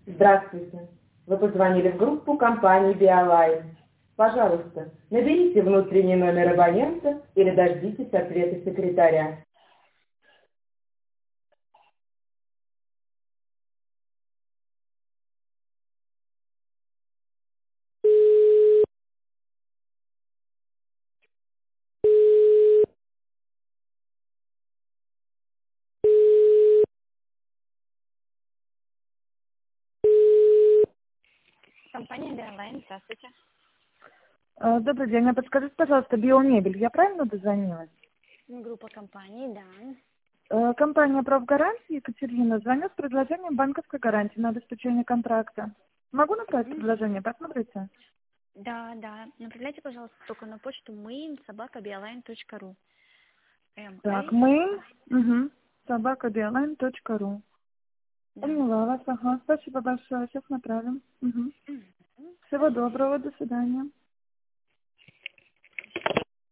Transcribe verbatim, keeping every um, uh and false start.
Здравствуйте. Вы позвонили в группу компании Биолайн. Пожалуйста, наберите внутренний номер абонента или дождитесь ответа секретаря. Компания Биолайн, здравствуйте. Э, Добрый день. А подскажите, пожалуйста, биомебель. Я правильно дозвонилась? Группа компаний, да. Э, Компания «Профгарант», Екатерина, звоню с предложением банковской гарантии на обеспечение контракта. Могу направить Мгм. предложение? Посмотрите. Да, да. Направляйте, пожалуйста, только на почту mail собака биолайн точка ру. М Так, А. мы... Угу. собака биолайн точка ру. Да. Поняла вас. Ага. Спасибо большое. Сейчас направим. Угу. Мгм. Всего Спасибо. доброго. До свидания.